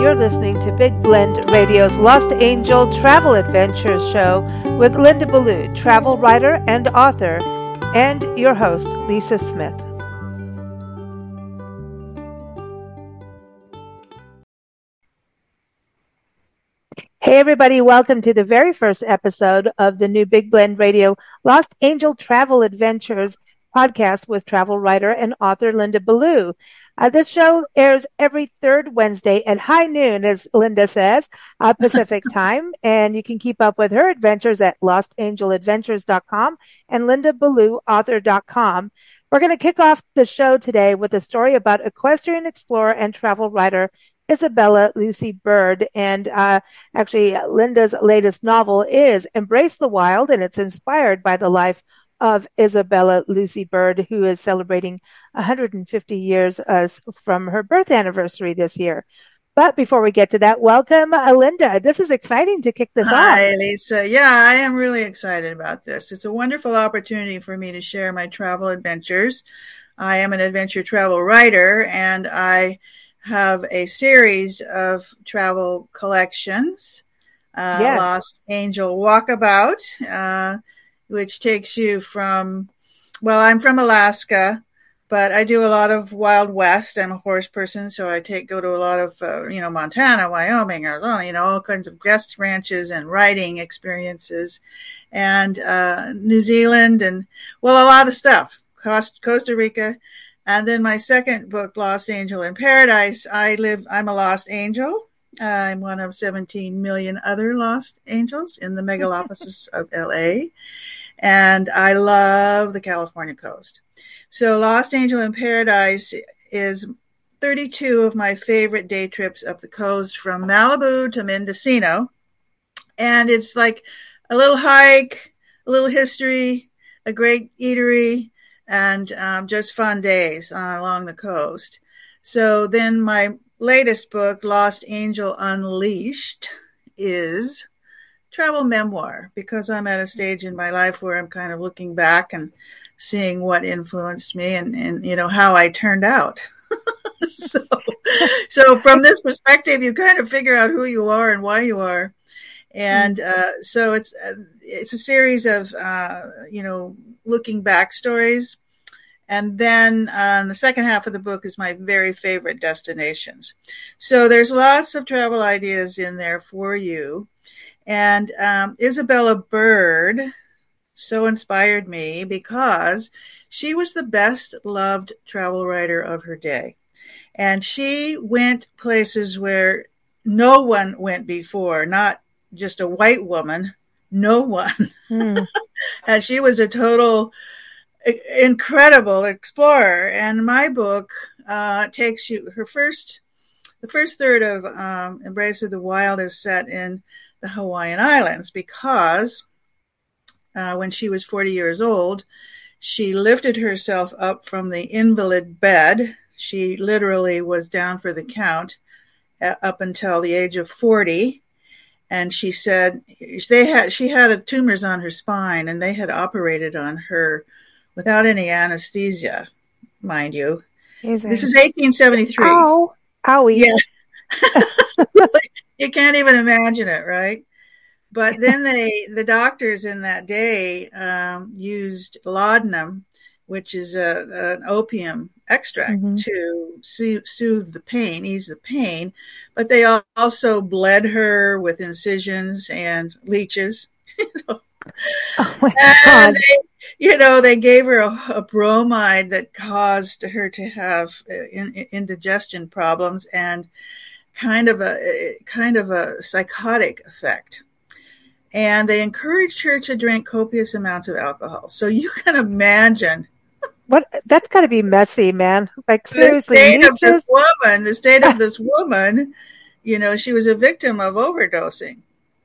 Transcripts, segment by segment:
you're listening to Big Blend Radio's Lost Angel Travel Adventures show with Linda Ballou, travel writer and author, and your host, Lisa Smith. Hey everybody, welcome to the very first episode of the new Big Blend Radio Lost Angel Travel Adventures podcast with travel writer and author Linda Ballou. This show airs every third Wednesday at high noon, as Linda says, Pacific time. And you can keep up with her adventures at lostangeladventures.com and lindaballauauthor.com. We're going to kick off the show today with a story about equestrian explorer and travel writer Isabella Lucy Bird. And actually, Linda's latest novel is Embrace the Wild, and it's inspired by the life of Isabella Lucy Bird, who is celebrating 150 years from her birth anniversary this year. But before we get to that, welcome, Linda. This is exciting to kick this off. Hi, Lisa. Yeah, I am really excited about this. It's a wonderful opportunity for me to share my travel adventures. I am an adventure travel writer, and I have a series of travel collections, Yes. Lost Angel Walkabout, which takes you from, well, I'm from Alaska, but I do a lot of Wild West. I'm a horse person, so I go to a lot of, Montana, Wyoming, Arizona, all kinds of guest ranches and riding experiences, and New Zealand, and, well, a lot of stuff, Costa Rica. And then my second book, Lost Angel in Paradise, I'm a lost angel. I'm one of 17 million other lost angels in the megalopolis of LA. And I love the California coast. So Lost Angel in Paradise is 32 of my favorite day trips up the coast from Malibu to Mendocino. And it's like a little hike, a little history, a great eatery, and just fun days along the coast. So then my latest book, Lost Angel Unleashed, is travel memoir, because I'm at a stage in my life where I'm kind of looking back and seeing what influenced me and how I turned out. So from this perspective, you kind of figure out who you are and why you are. And so it's a series of looking back stories. And then the second half of the book is my very favorite destinations. So there's lots of travel ideas in there for you. And Isabella Bird so inspired me because she was the best loved travel writer of her day. And she went places where no one went before, not just a white woman, no one. And she was a total incredible explorer. And my book takes you, the first third of Embrace of the Wild is set in the Hawaiian Islands, because when she was 40 years old, she lifted herself up from the invalid bed. She literally was down for the count up until the age of 40. And she said she had tumors on her spine, and they had operated on her without any anesthesia, mind you. Amazing. This is 1873. Ow. Owie. Yeah. You can't even imagine it, right? But then the doctors in that day used laudanum, which is an opium extract, to soothe the pain, ease the pain. But they also bled her with incisions and leeches. Oh my God. And they gave her a bromide that caused her to have indigestion problems and kind of a psychotic effect. And they encouraged her to drink copious amounts of alcohol. So you can imagine that's got to be messy, man. Like, seriously, the state of this woman, she was a victim of overdosing.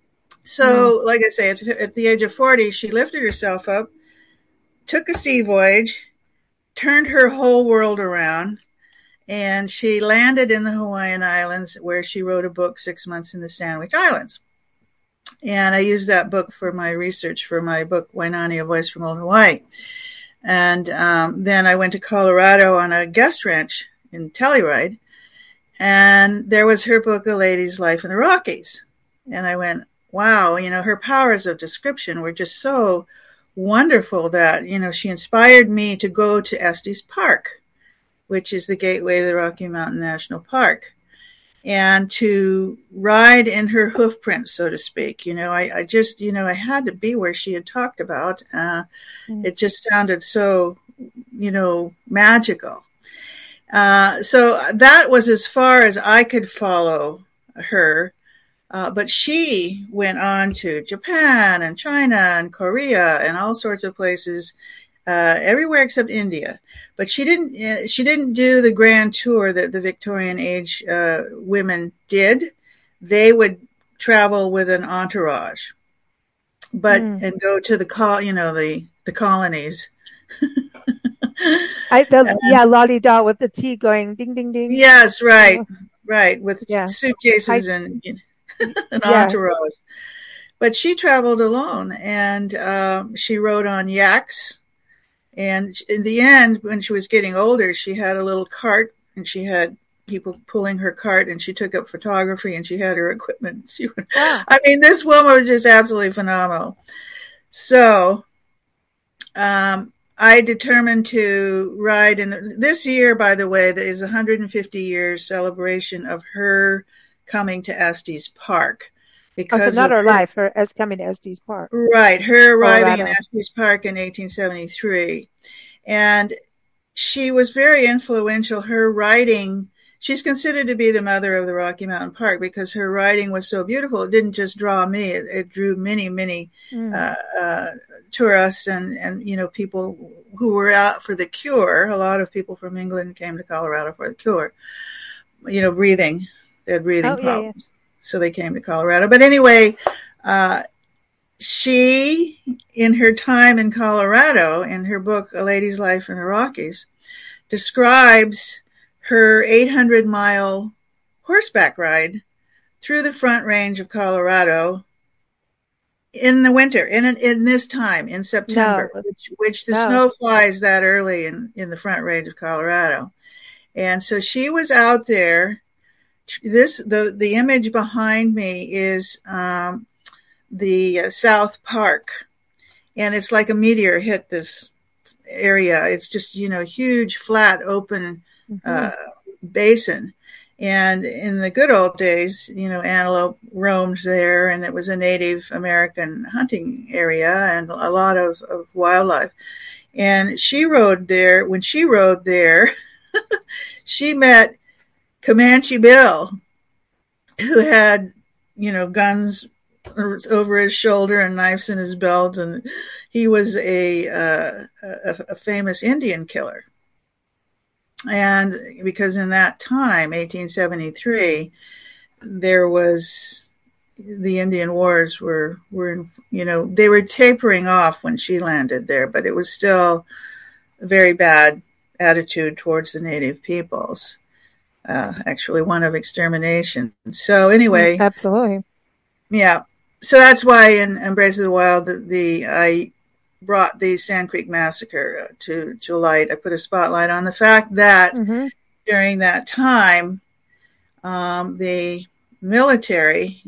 So, like I say, at the age of 40, she lifted herself up, took a sea voyage, turned her whole world around, and she landed in the Hawaiian Islands, where she wrote a book, 6 Months in the Sandwich Islands. And I used that book for my research for my book, Wainani, A Voice from Old Hawaii. And then I went to Colorado on a guest ranch in Telluride And there was her book, A Lady's Life in the Rockies. And I went, wow, her powers of description were just so wonderful that, she inspired me to go to Estes Park, which is the gateway to the Rocky Mountain National Park, and to ride in her hoof prints, so to speak. I just, I had to be where she had talked about. It just sounded so, magical. So that was as far as I could follow her. But she went on to Japan and China and Korea and all sorts of places, everywhere except India. But she didn't do the grand tour that the Victorian age women did. They would travel with an entourage, and go to the colonies. La-di-da with the tea going ding ding ding. Yes, right, with suitcases and an entourage. But she traveled alone, and she rode on yaks. And in the end, when she was getting older, she had a little cart, and she had people pulling her cart, and she took up photography, and she had her equipment. I mean, this woman was just absolutely phenomenal. So I determined to ride this year, by the way, that is 150 years celebration of her coming to Estes Park. Because not her life, her as coming to Estes Park. Right, her arriving in Estes Park in 1873. And she was very influential. Her writing, she's considered to be the mother of the Rocky Mountain Park because her writing was so beautiful. It didn't just draw me, it drew many, many tourists and people who were out for the cure. A lot of people from England came to Colorado for the cure, breathing. They had breathing problems. So they came to Colorado. But anyway, she, in her time in Colorado, in her book, A Lady's Life in the Rockies, describes her 800-mile horseback ride through the Front Range of Colorado in the winter, in this time, in September, which the snow flies that early in the Front Range of Colorado. And so she was out there. The image behind me is the South Park, and it's like a meteor hit this area. It's just huge, flat, open basin. And in the good old days, antelope roamed there, and it was a Native American hunting area and a lot of wildlife. And she rode there. When she rode there, she met Comanche Bill, who had, guns over his shoulder and knives in his belt, and he was a famous Indian killer. And because in that time, 1873, there was the Indian Wars were they were tapering off when she landed there, but it was still a very bad attitude towards the native peoples. Actually one of extermination. So anyway. Absolutely. Yeah. So that's why in Embrace of the Wild, I brought the Sand Creek Massacre to light. I put a spotlight on the fact that during that time, the military,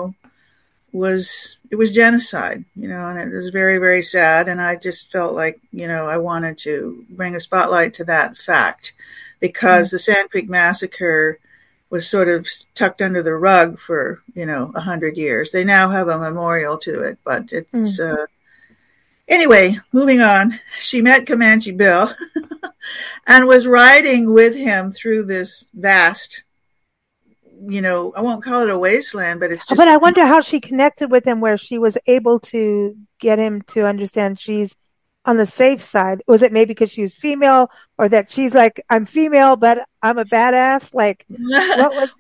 was genocide, and it was very, very sad. And I just felt like, I wanted to bring a spotlight to that fact. Because the Sand Creek Massacre was sort of tucked under the rug for, 100 years. They now have a memorial to it, but it's, anyway, moving on. She met Comanche Bill and was riding with him through this vast, I won't call it a wasteland, but it's just. But I wonder how she connected with him where she was able to get him to understand she's on the safe side. Was it maybe because she was female, or that she's like, I'm female, but I'm a badass? Like, what was?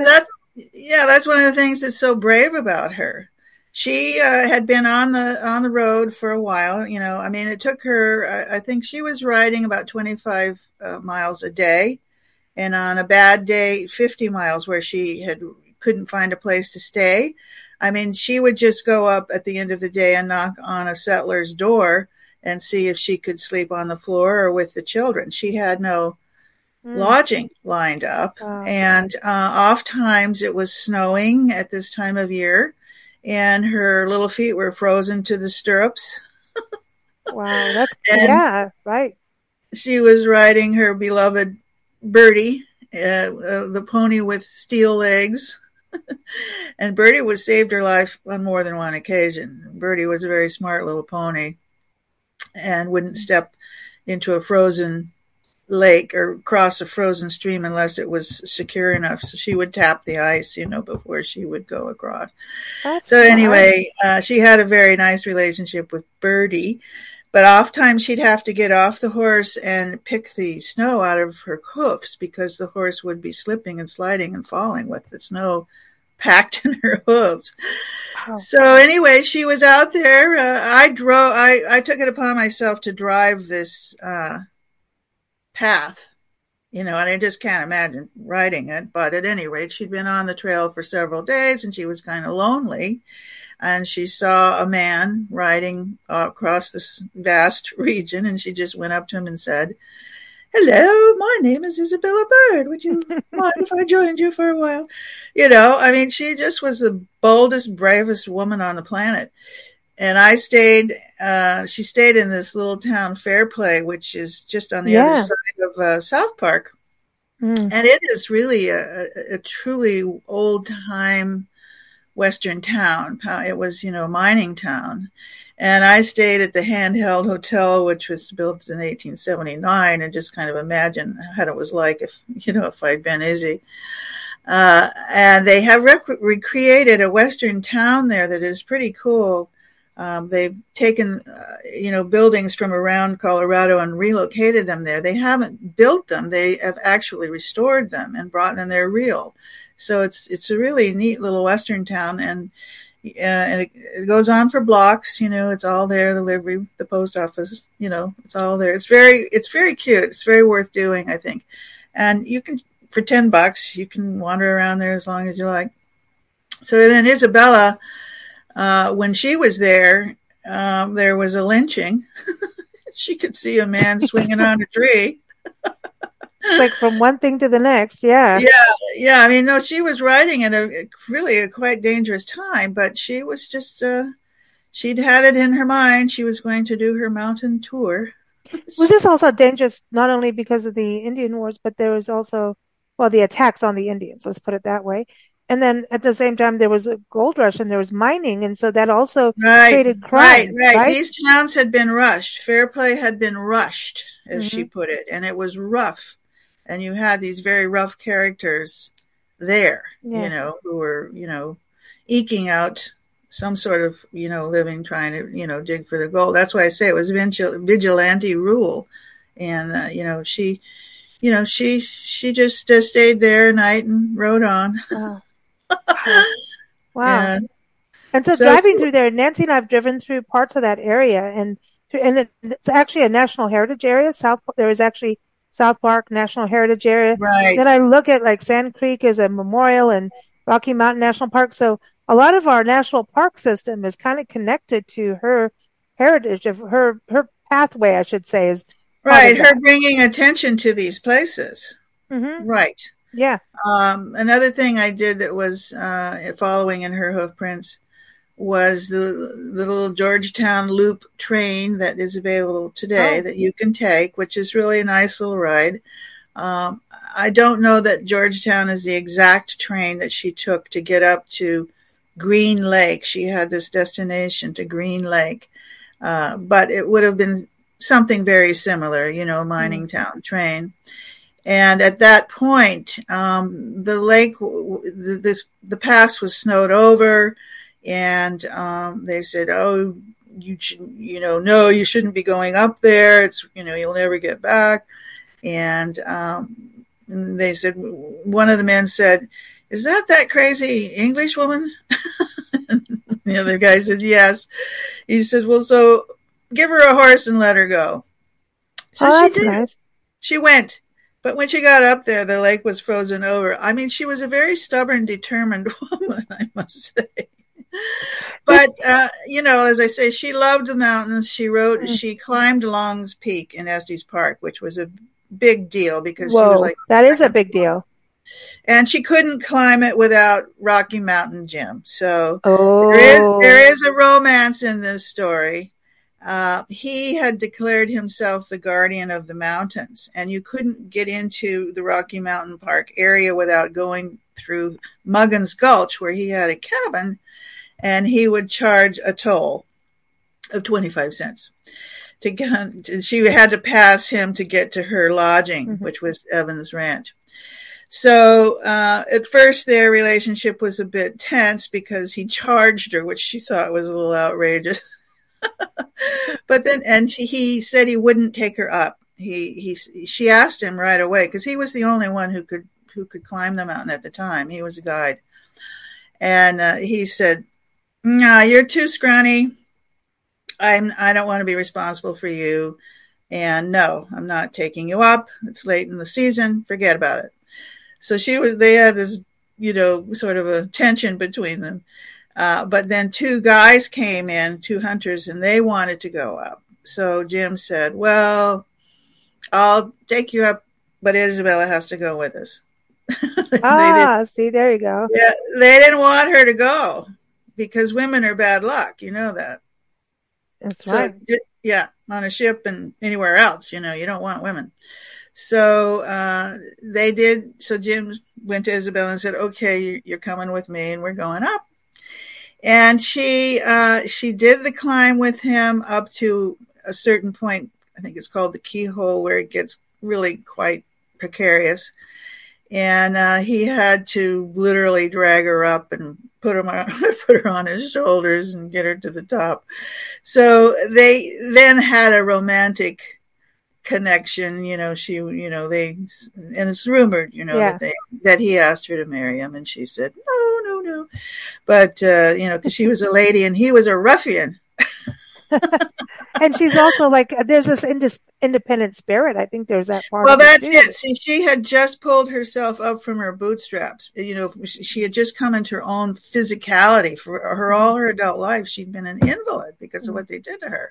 That's one of the things that's so brave about her. She had been on the road for a while. I mean, it took her. I think she was riding about 25 miles a day, and on a bad day, 50 miles, where she couldn't find a place to stay. I mean, she would just go up at the end of the day and knock on a settler's door and see if she could sleep on the floor or with the children. She had no lodging lined up. And oft times it was snowing at this time of year, and her little feet were frozen to the stirrups. Wow, yeah, right. She was riding her beloved Birdie, the pony with steel legs. And Birdie was saved her life on more than one occasion. Birdie was a very smart little pony and wouldn't step into a frozen lake or cross a frozen stream unless it was secure enough. So she would tap the ice, before she would go across. So anyway, she had a very nice relationship with Birdie, but oftentimes she'd have to get off the horse and pick the snow out of her hoofs because the horse would be slipping and sliding and falling with the snow packed in her hooves. Wow. So anyway, she was out there. I took it upon myself to drive this path, and I just can't imagine riding it. But at any rate, she'd been on the trail for several days and she was kind of lonely. And she saw a man riding across this vast region, and she just went up to him and said, "Hello, my name is Isabella Bird. Would you mind if I joined you for a while?" She just was the boldest, bravest woman on the planet. And she stayed in this little town, Fairplay, which is just on the other side of South Park. And it is really a truly old-time Western town. It was, a mining town. And I stayed at the Handheld Hotel, which was built in 1879, and just kind of imagine what it was like if I'd been Izzy. And they have recreated a Western town there that is pretty cool. They've taken, buildings from around Colorado and relocated them there. They haven't built them. They have actually restored them and brought them. They're real. So it's a really neat little Western town, and it goes on for blocks. It's all there. The livery, the post office. It's all there. It's very cute. It's very worth doing, I think. And you can, for $10, you can wander around there as long as you like. So then Isabella, when she was there was a lynching. She could see a man swinging on a tree. Like from one thing to the next. Yeah. Yeah. She was riding at a quite dangerous time, but she was just, she'd had it in her mind. She was going to do her mountain tour. Was this also dangerous, not only because of the Indian Wars, but there was also, the attacks on the Indians, let's put it that way. And then at the same time, there was a gold rush and there was mining. And so that also created crime. Right. These towns had been rushed. Fairplay had been rushed, as she put it. And it was rough. And you had these very rough characters there, who were, eking out some sort of, living, trying to, dig for the gold. That's why I say it was vigilante rule. And, she just stayed there at night and rode on. Wow. And so driving through there, Nancy and I have driven through parts of that area, and it's actually a National Heritage area. There is actually South Park National Heritage Area. Right. Then I look at like Sand Creek as a memorial and Rocky Mountain National Park. So a lot of our national park system is kind of connected to her heritage, of her pathway, I should say, is right. Her bringing attention to these places. Mm-hmm. Right. Yeah. Another thing I did that was following in her hoof prints was the little Georgetown Loop train that is available today that you can take, which is really a nice little ride. I don't know that Georgetown is the exact train that she took to get up to Green Lake. She had this destination to Green Lake, but it would have been something very similar, mining town train. And at that point, the lake, the pass was snowed over. And they said, "Oh, you shouldn't, no, you shouldn't be going up there. It's, you'll never get back." And they said, one of the men said, "Is that crazy English woman?" The other guy said, "Yes." He said, "Well, so give her a horse and let her go." So she did. Nice. She went. But when she got up there, the lake was frozen over. She was a very stubborn, determined woman, I must say. But, as I say, she loved the mountains. She climbed Long's Peak in Estes Park, which was a big deal because she was Whoa, like, that is a big deal. and she couldn't climb it without Rocky Mountain Jim. So Oh, there is a romance in this story. He had declared himself the guardian of the mountains, and you couldn't get into the Rocky Mountain Park area without going through Muggins Gulch, where he had a cabin, and he would charge a toll of 25 cents. She had to pass him to get to her lodging, which was Evans Ranch. So at first their relationship was a bit tense because he charged her, which she thought was a little outrageous. But then, and he said he wouldn't take her up. She asked him right away because he was the only one who could climb the mountain at the time. He was a guide, and he said, "Nah, you're too scrawny. I don't want to be responsible for you, and no, I'm not taking you up. It's late in the season. Forget about it." So they had this, sort of a tension between them. But then two guys came in, two hunters, and they wanted to go up. So Jim said, well, I'll take you up, but Isabella has to go with us. See, there you go. Yeah, they didn't want her to go because women are bad luck. You know that. That's right. Yeah, on a ship and anywhere else, you don't want women. So they did. So Jim went to Isabella and said, okay, you're coming with me and we're going up. And she did the climb with him up to a certain point. I think it's called the Keyhole, where it gets really quite precarious. And he had to literally drag her up and put her on his shoulders and get her to the top. So they then had a romantic connection, and it's rumored, that he asked her to marry him, and she said, no. But, because she was a lady and he was a ruffian. And she's also like, there's this independent spirit. I think there's that part. Well, that's it. See, she had just pulled herself up from her bootstraps. She had just come into her own physicality for all her adult life. She'd been an invalid because of what they did to her.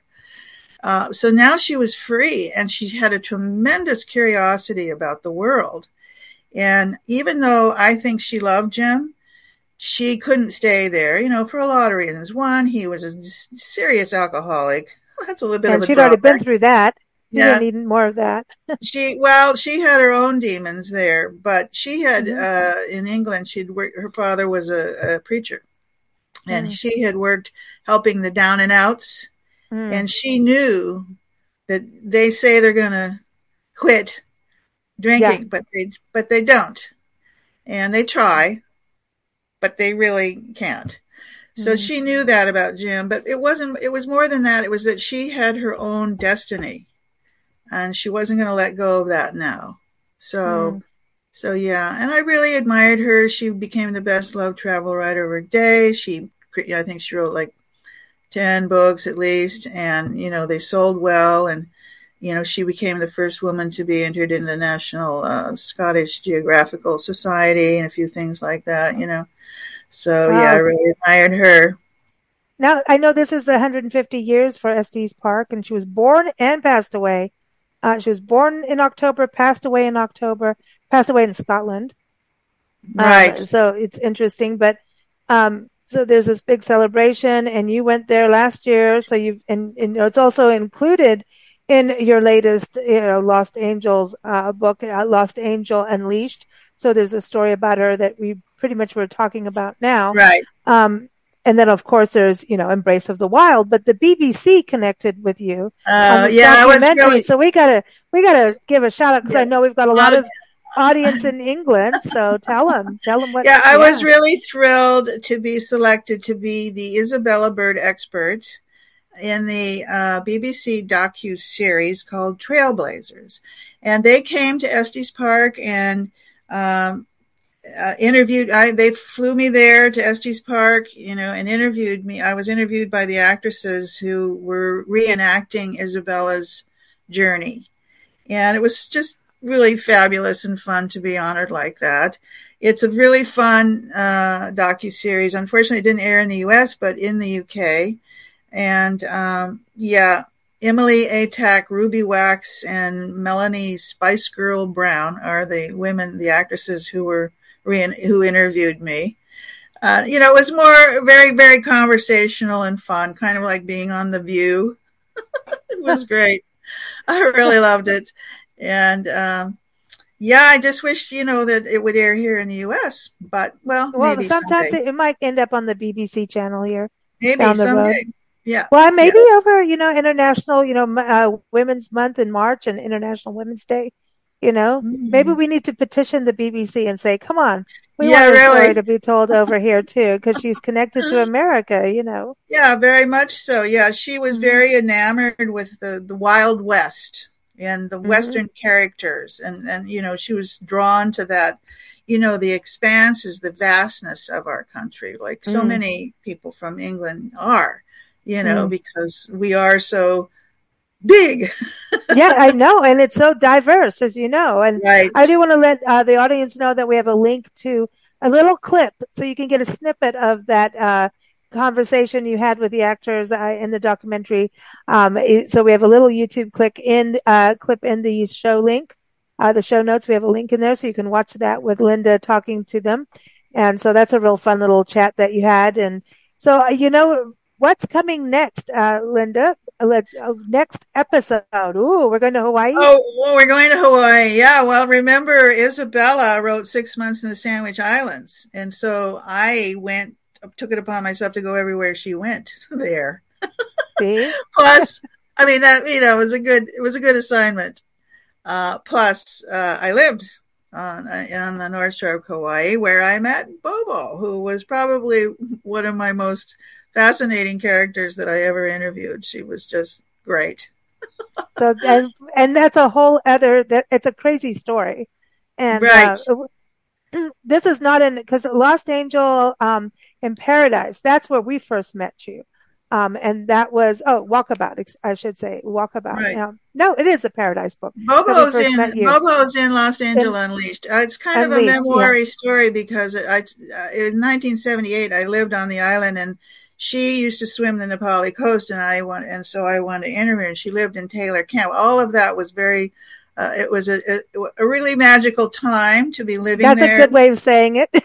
So now she was free, and she had a tremendous curiosity about the world. And even though I think she loved Jim, she couldn't stay there, for a lot of reasons. One, he was a serious alcoholic. That's a little bit of a she'd drawback. Already been through that. You didn't need more of that. She had her own demons there, but she had, in England, her father was a preacher, and she had worked helping the down and outs. And she knew that they say they're going to quit drinking, but they don't. And they try, but they really can't. So she knew that about Jim, but it was more than that. It was that she had her own destiny, and she wasn't going to let go of that now. So yeah. And I really admired her. She became the best loved travel writer of her day. I think she wrote like 10 books at least, and they sold well, and she became the first woman to be entered in the National Scottish Geographical Society and a few things like that. So yeah, I really admired her. Now I know this is the 150 years for Estes Park, and she was born and passed away. She was born in October, passed away in October, passed away in Scotland. Right. So it's interesting, but so there's this big celebration, and you went there last year. So it's also included in your latest, Lost Angels book, Lost Angel Unleashed. So there's a story about her that we pretty much were talking about now. Right. And then of course there's, Embrace of the Wild, but the BBC connected with you. I was really. So we gotta give a shout out, because I know we've got a lot of audience in England. So tell them what. Yeah, I was really thrilled to be selected to be the Isabella Bird expert in the BBC docu-series called Trailblazers. And they came to Estes Park and interviewed. They flew me there to Estes Park, and interviewed me. I was interviewed by the actresses who were reenacting Isabella's journey. And it was just really fabulous and fun to be honored like that. It's a really fun docu-series. Unfortunately, it didn't air in the U.S., but in the U.K. And Emily Atack, Ruby Wax, and Melanie Spice Girl Brown are the actresses who interviewed me. It was more very, very conversational and fun, kind of like being on The View. It was great. I really loved it. And, I just wished, that it would air here in the U.S., but maybe sometimes someday. it might end up on the BBC channel here. Maybe down the someday. road. Yeah. Well, maybe over, International, Women's Month in March and International Women's Day, maybe we need to petition the BBC and say, come on, we want her story to be told over here too, because she's connected to America, Yeah, very much so. Yeah, she was very enamored with the Wild West and the Western characters. And, she was drawn to that, the expanses, the vastness of our country, like so many people from England are, because we are so big. Yeah, I know. And it's so diverse, as you know. And right. I do want to let the audience know that we have a link to a little clip so you can get a snippet of that conversation you had with the actors in the documentary. So we have a little YouTube clip in the show link, the show notes. We have a link in there so you can watch that with Linda talking to them. And so that's a real fun little chat that you had. And so, what's coming next, Linda? Next episode. Ooh, we're going to Hawaii. Oh, we're going to Hawaii. Yeah. Well, remember Isabella wrote 6 Months in the Sandwich Islands. And so I took it upon myself to go everywhere she went there. See? Plus, it was a good assignment. Plus, I lived on the North Shore of Kauai, where I met Bobo, who was probably one of my most fascinating characters that I ever interviewed. She was just great. So, and that's a whole other, it's a crazy story. And, right. This is not because Lost Angel, in Paradise, that's where we first met you. And that was, Walkabout, I should say, Walkabout. Right. No, it is a Paradise book. Bobo's in Lost Angel Unleashed. It's kind of a memoir story because in 1978, I lived on the island and she used to swim the Nepali coast and so I wanted to interview her, and she lived in Taylor Camp. All of that was very, it was a really magical time to be living there. That's a good way of saying it.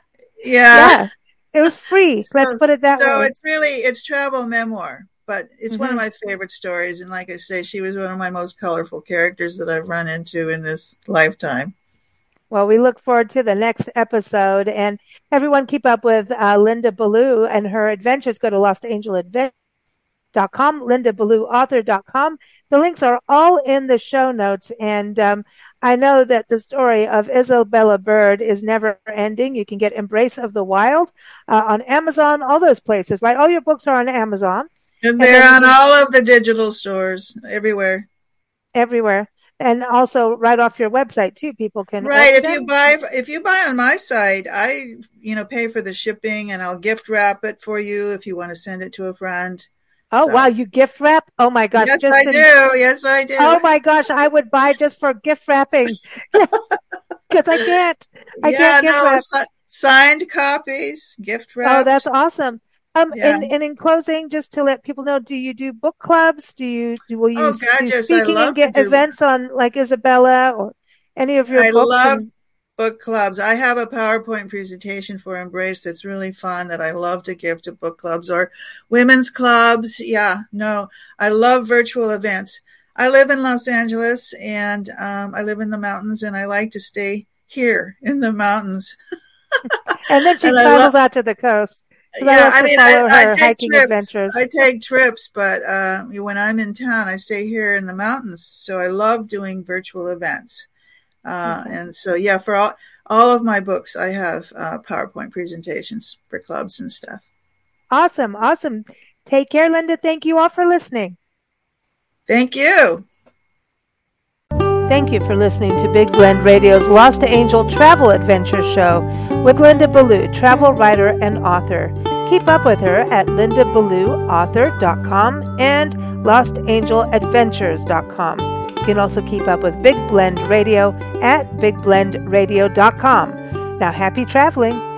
Yeah. It was free. Let's put it that way. So it's travel memoir, but it's one of my favorite stories. And like I say, she was one of my most colorful characters that I've run into in this lifetime. Well, we look forward to the next episode, and everyone keep up with Linda Ballou and her adventures. Go to lostangeladventures.com, lindaballauthor.com. The links are all in the show notes, and I know that the story of Isabella Bird is never ending. You can get Embrace of the Wild on Amazon, all those places, right? All your books are on Amazon. And they're on all of the digital stores, everywhere. Everywhere. And also right off your website too, people can. Right. If you buy on my site, I, pay for the shipping and I'll gift wrap it for you if you want to send it to a friend. Oh, wow. You gift wrap? Oh my gosh. Yes, I do. Oh my gosh. I would buy just for gift wrapping. Because I can't gift wrap. Signed copies, gift wrap. Oh, that's awesome. And in closing, just to let people know, do you do book clubs? Will you do speaking and get events on like Isabella or any of your books? I love book clubs. I have a PowerPoint presentation for Embrace that's really fun that I love to give to book clubs or women's clubs. Yeah, no, I love virtual events. I live in Los Angeles and I live in the mountains and I like to stay here in the mountains. And then she travels out to the coast. Yeah, I take trips, but when I'm in town, I stay here in the mountains. So I love doing virtual events. And so, for all of my books, I have PowerPoint presentations for clubs and stuff. Awesome. Take care, Linda. Thank you all for listening. Thank you. Thank you for listening to Big Blend Radio's Lost Angel Travel Adventure Show with Linda Ballou, travel writer and author. Keep up with her at lindaballauthor.com and lostangeladventures.com. You can also keep up with Big Blend Radio at bigblendradio.com. Now, happy traveling.